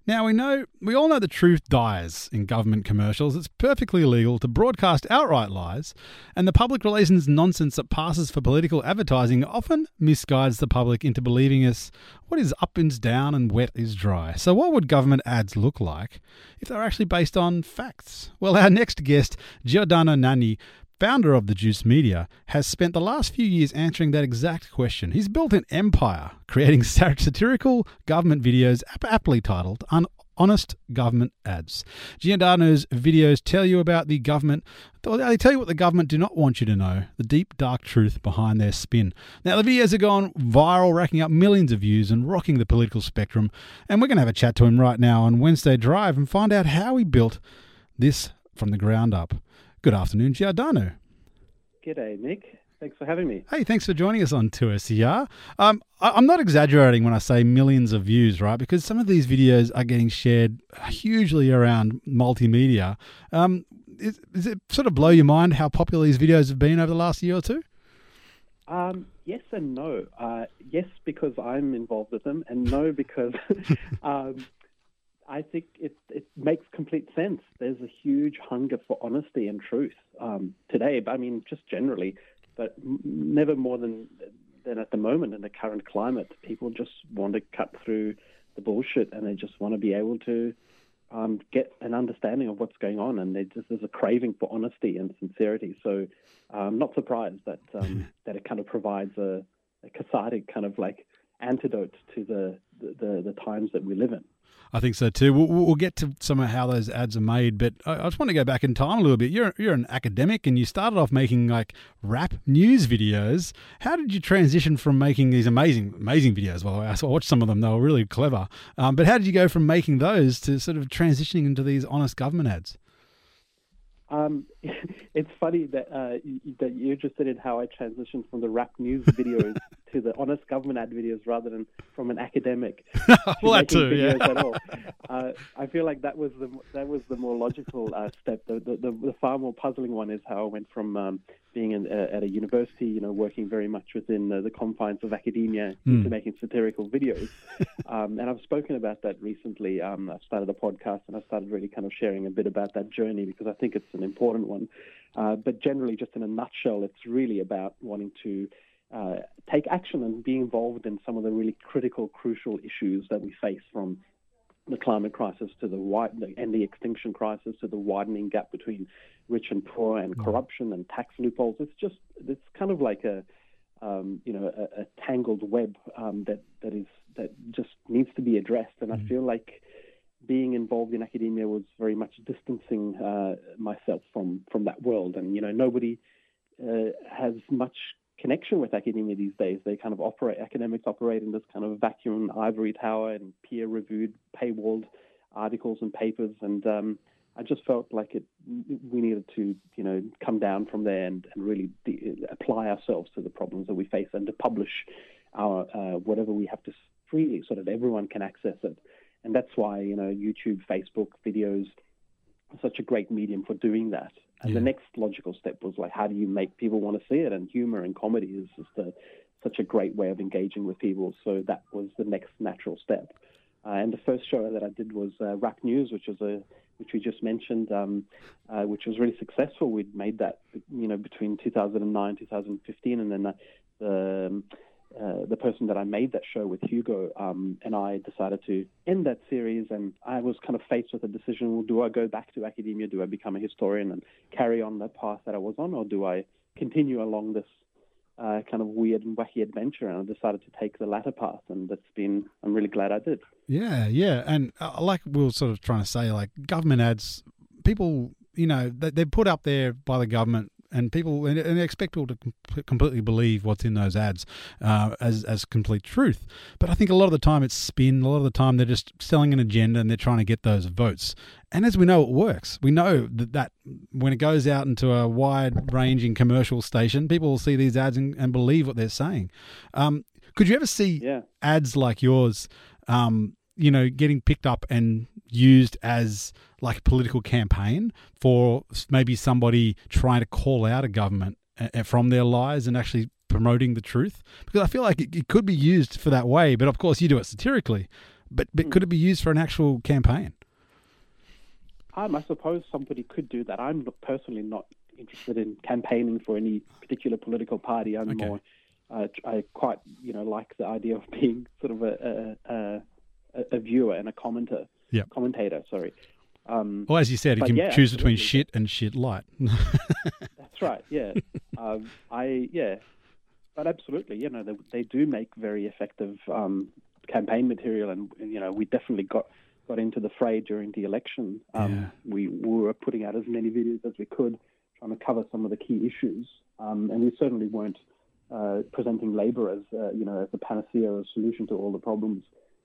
Now, we all know the truth dies in government commercials. It's perfectly legal to broadcast outright lies, and the public relations nonsense that passes for political advertising often misguides the public into believing us what is up is down and wet is dry. So what would government ads look like if they were actually based on facts? Well, our next guest, Giordano Nanni, founder of The Juice Media, has spent the last few years answering that exact question. He's built an empire creating satirical government videos aptly titled Honest Government Ads. Giordano's videos tell you about the government. They tell you what the government do not want you to know, the deep, dark truth behind their spin. Now, the videos have gone viral, racking up millions of views and rocking the political spectrum. And we're going to have a chat to him right now on Wednesday Drive and find out how he built this from the ground up. Good afternoon, Giordano. G'day, Nick. Thanks for having me. Hey, thanks for joining us on 2SER. I'm not exaggerating when I say millions of views, right? Because some of these videos are getting shared hugely around multimedia. Does it sort of blow your mind how popular these videos have been over the last year or two? Yes and no. Yes, because I'm involved with them, and no, because I think it makes complete sense. There's a huge hunger for honesty and truth today. I mean, just generally, but never more than at the moment in the current climate. People just want to cut through the bullshit, and they just want to be able to get an understanding of what's going on. And there's a craving for honesty and sincerity. So I'm not surprised that that it kind of provides a cathartic kind of like antidote to the times that we live in. I think so too. We'll get to some of how those ads are made, but I just want to go back in time a little bit. You're an academic, and you started off making like rap news videos. How did you transition from making these amazing videos? Well, I watched some of them; they were really clever. But how did you go from making those to sort of transitioning into these honest government ads? It's funny that you're interested in how I transitioned from the rap news videos to the honest government ad videos rather than from an academic well, that too, videos yeah. at all. I feel like that was the more logical step. The far more puzzling one is how I went from being at a university, working very much within the confines of academia into making satirical videos. And I've spoken about that recently. I've started a podcast, and I started really kind of sharing a bit about that journey because I think it's an important one. But generally, just in a nutshell, it's really about wanting to take action and be involved in some of the really critical, crucial issues that we face, from the climate crisis to the extinction crisis to the widening gap between rich and poor, and corruption and tax loopholes. It's kind of like a tangled web that just needs to be addressed. And I feel like being involved in academia was very much distancing myself from that world. And nobody has much connection with academia these days. Academics operate in this kind of vacuum ivory tower and peer-reviewed, paywalled articles and papers. And I just felt like we needed to, come down from there and really apply ourselves to the problems that we face, and to publish our whatever we have to freely, so that everyone can access it. And that's why, YouTube, Facebook videos are such a great medium for doing that. And the next logical step was like, how do you make people want to see it? And humor and comedy is just such a great way of engaging with people. So that was the next natural step. And the first show that I did was Rap News, which we just mentioned, which was really successful. We'd made that, between 2009, 2015, and then the person that I made that show with, Hugo, and I decided to end that series. And I was kind of faced with a decision: well, do I go back to academia? Do I become a historian and carry on the path that I was on, or do I continue along this kind of weird and wacky adventure? And I decided to take the latter path, and I'm really glad I did. Yeah. And like we were sort of trying to say, like government ads, people, they're put up there by the government, and they expect people to completely believe what's in those ads as complete truth. But I think a lot of the time it's spin. A lot of the time they're just selling an agenda, and they're trying to get those votes. And as we know, it works. We know that when it goes out into a wide-ranging commercial station, people will see these ads and believe what they're saying. Could you ever see ads like yours, getting picked up and used as like a political campaign for maybe somebody trying to call out a government from their lies and actually promoting the truth? Because I feel like it could be used for that way, but of course you do it satirically. But could it be used for an actual campaign? I suppose somebody could do that. I'm personally not interested in campaigning for any particular political party. I'm more, I quite, like the idea of being sort of a viewer and a commentator. Sorry. Well, as you said, you can choose between shit and shit light. That's right. Yeah. But absolutely, they do make very effective campaign material, and we definitely got into the fray during the election. We were putting out as many videos as we could, trying to cover some of the key issues, and we certainly weren't presenting Labor as as a panacea or a solution to all the problems.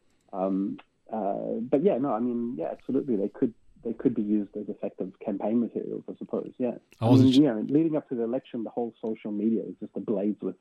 But absolutely, they could be used as effective campaign materials, I suppose. Yeah. Leading up to the election, the whole social media is just ablaze with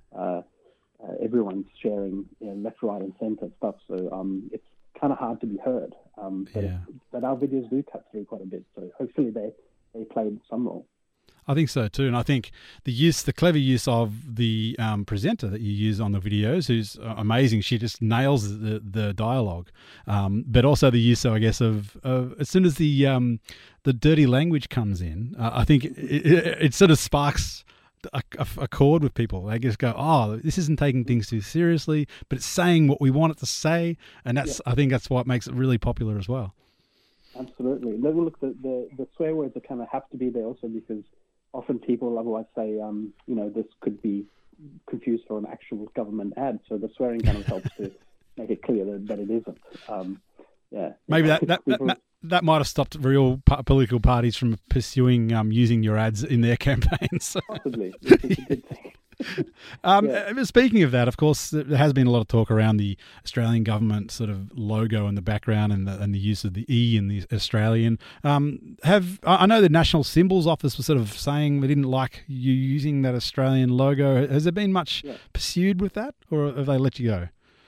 everyone's sharing left, right, and centre stuff. So it's kind of hard to be heard. But our videos do cut through quite a bit. So hopefully they played some role. I think so too, and I think the clever use of the presenter that you use on the videos, who's amazing. She just nails the dialogue, but also the use, I guess, of as soon as the dirty language comes in, I think it sort of sparks a chord with people. They just go, "Oh, this isn't taking things too seriously, but it's saying what we want it to say," and I think that's what makes it really popular as well. Absolutely. Look, the swear words kind of have to be there also because often people otherwise say, this could be confused for an actual government ad. So the swearing kind of helps to make it clear that it isn't. Maybe that might have stopped real political parties from pursuing using your ads in their campaigns. Possibly, which is a good thing. Speaking of that, of course, there has been a lot of talk around the Australian government sort of logo in the background and the use of the E in the Australian. I know the National Symbols Office was sort of saying they didn't like you using that Australian logo. Has there been much pursued with that, or have they let you go?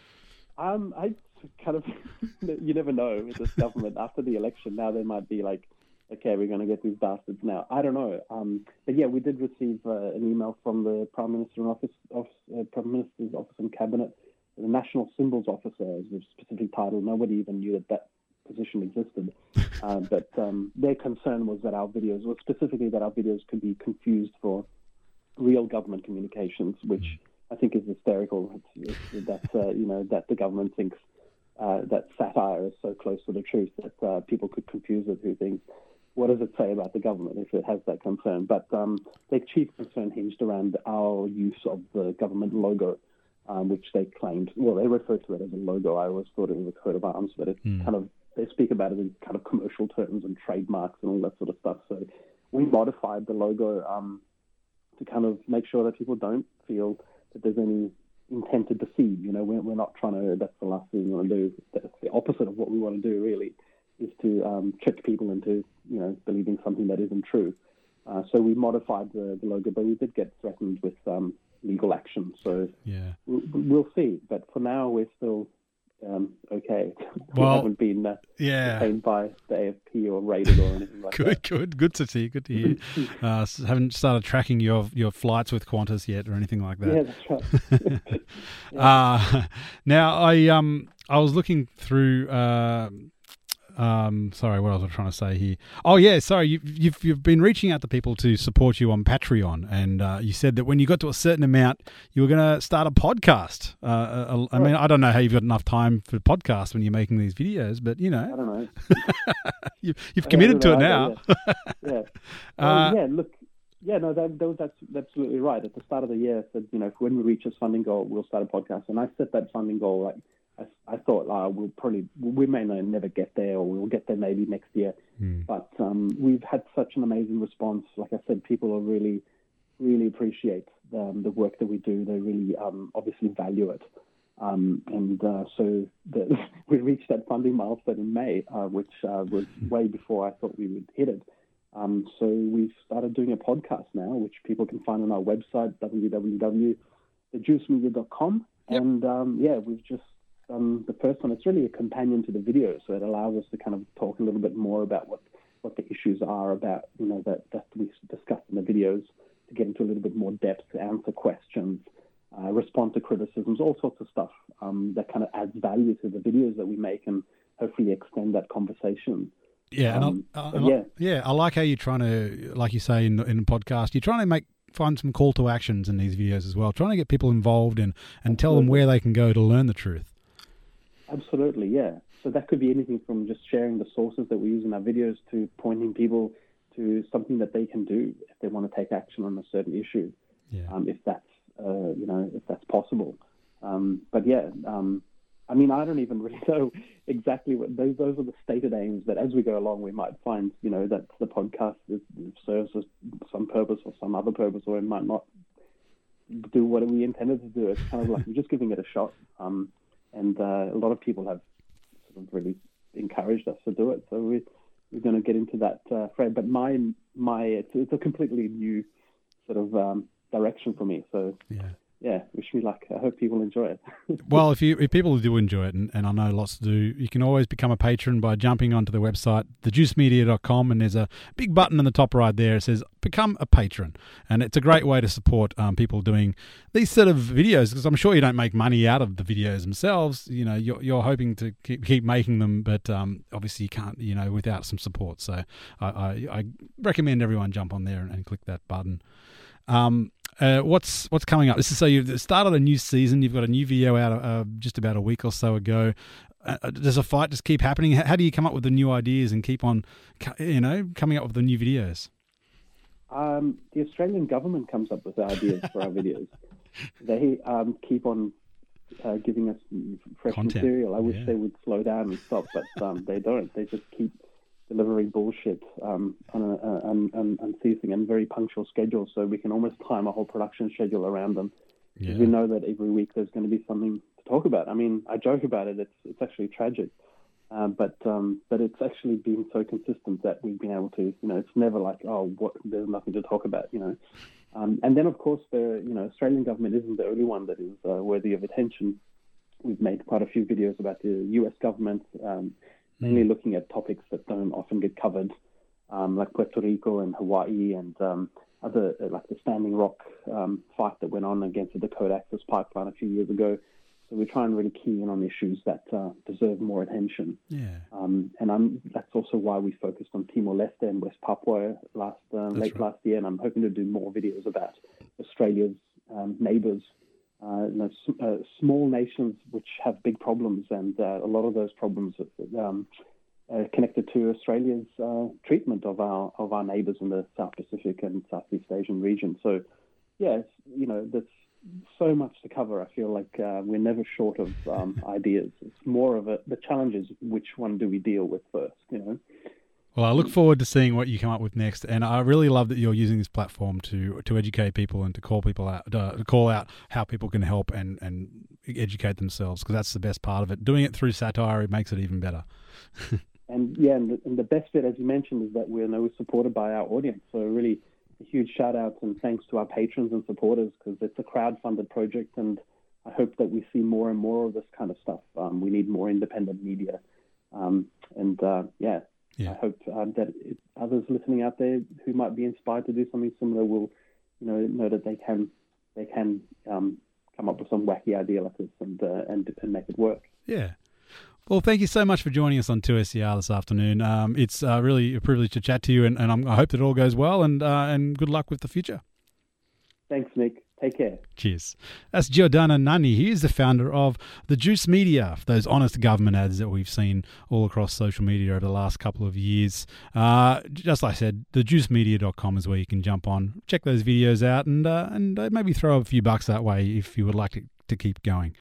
I kind of, you never know with this government. After the election, now they might be like, okay, we're going to get these bastards now. I don't know. But yeah, we did receive an email from the Prime Minister's Office and Cabinet. The National Symbols Officer is a specific title. Nobody even knew that position existed. But their concern was that our videos could be confused for real government communications, which I think is hysterical. That the government thinks that satire is so close to the truth that people could confuse it with things. What does it say about the government if it has that concern? But their chief concern hinged around our use of the government logo, which they claimed, they referred to it as a logo. I always thought it was a coat of arms, but it's they speak about it in kind of commercial terms and trademarks and all that sort of stuff. So we modified the logo to kind of make sure that people don't feel that there's any intent to deceive. We're not trying to, that's the last thing we want to do. That's the opposite of what we want to do, really, is to trick people into believing something that isn't true. So we modified the logo, but we did get threatened with legal action. So we'll see. But for now, we're still okay. We haven't been detained by the AFP or raided or anything like that. Good to see. Good to hear. Haven't started tracking your flights with Qantas yet or anything like that. Yeah, that's right. Now I was looking through. Sorry, what else was I trying to say here? Oh yeah, sorry. You've been reaching out to people to support you on Patreon, and you said that when you got to a certain amount, you were going to start a podcast. I mean, I don't know how you've got enough time for podcasts when you're making these videos, but I don't know. you've committed to it now. That's absolutely right. At the start of the year, I said, when we reach this funding goal, we'll start a podcast, and I set that funding goal like. I thought we may never get there, or we'll get there maybe next year. But we've had such an amazing response. Like I said, people really, really appreciate the work that we do. They really obviously value it. So we reached that funding milestone in May, which was way before I thought we would hit it. So we've started doing a podcast now, which people can find on our website, www.thejuicemedia.com. Yep. And we've just the first one. It's really a companion to the video, so it allows us to kind of talk a little bit more about what the issues are about, that we discussed in the videos, to get into a little bit more depth, to answer questions, respond to criticisms, all sorts of stuff that kind of adds value to the videos that we make and hopefully extend that conversation. Yeah, I like how you're trying to, like you say in the podcast, you're trying to find some call to actions in these videos as well, trying to get people involved and tell them where they can go to learn the truth. Absolutely, yeah. So that could be anything from just sharing the sources that we use in our videos to pointing people to something that they can do if they want to take action on a certain issue, if that's possible. But yeah, I mean, I don't even really know exactly what those are the stated aims. But as we go along, we might find, that the podcast serves some purpose or some other purpose, or it might not do what we intended to do. It's kind of like we're just giving it a shot. And a lot of people have sort of really encouraged us to do it. So we're going to get into that, Fred. But it's a completely new sort of direction for me. So yeah, wish me luck. I hope people enjoy it. Well, if people do enjoy it, and I know lots do, you can always become a patron by jumping onto the website, thejuicemedia.com, and there's a big button in the top right there. It says Become a Patron. And it's a great way to support people doing these sort of videos, because I'm sure you don't make money out of the videos themselves. You're hoping to keep making them, but obviously you can't, without some support. So I recommend everyone jump on there and click that button. What's coming up? So you've started a new season. You've got a new video out just about a week or so ago. Does a fight just keep happening? How do you come up with the new ideas and keep on, coming up with the new videos? The Australian government comes up with the ideas for our videos. They keep on giving us fresh material. I wish they would slow down and stop, but they don't. They just keep delivering bullshit on an unceasing and very punctual schedule, so we can almost time a whole production schedule around them. Yeah. We know that every week there's going to be something to talk about. I mean, I joke about it. It's actually tragic, but it's actually been so consistent that we've been able to. It's never like, there's nothing to talk about. And then of course the Australian government isn't the only one that is worthy of attention. We've made quite a few videos about the US government. Mainly looking at topics that don't often get covered, like Puerto Rico and Hawaii and other, like the Standing Rock fight that went on against the Dakota Access Pipeline a few years ago. So we try and really key in on issues that deserve more attention. Yeah. And that's also why we focused on Timor-Leste and West Papua last year, and I'm hoping to do more videos about Australia's neighbours. Small nations which have big problems, and a lot of those problems are connected to Australia's treatment of our neighbours in the South Pacific and Southeast Asian region. So, there's so much to cover. I feel like we're never short of ideas. It's more of the challenge is which one do we deal with first, Well, I look forward to seeing what you come up with next, and I really love that you're using this platform to educate people and to call people out, to call out how people can help and educate themselves, because that's the best part of it. Doing it through satire, it makes it even better. And the best bit, as you mentioned, is that we're supported by our audience. So really, a huge shout out and thanks to our patrons and supporters, because it's a crowd-funded project, and I hope that we see more and more of this kind of stuff. We need more independent media, I hope that others listening out there who might be inspired to do something similar will, know that they can come up with some wacky idea like this and make it work. Yeah. Well, thank you so much for joining us on 2SER this afternoon. It's really a privilege to chat to you, and I hope that it all goes well, and good luck with the future. Thanks, Nick. Take care. Cheers. That's Giordano Nanni. He is the founder of The Juice Media, those honest government ads that we've seen all across social media over the last couple of years. Just like I said, thejuicemedia.com is where you can jump on, check those videos out, and maybe throw a few bucks that way if you would like to keep going.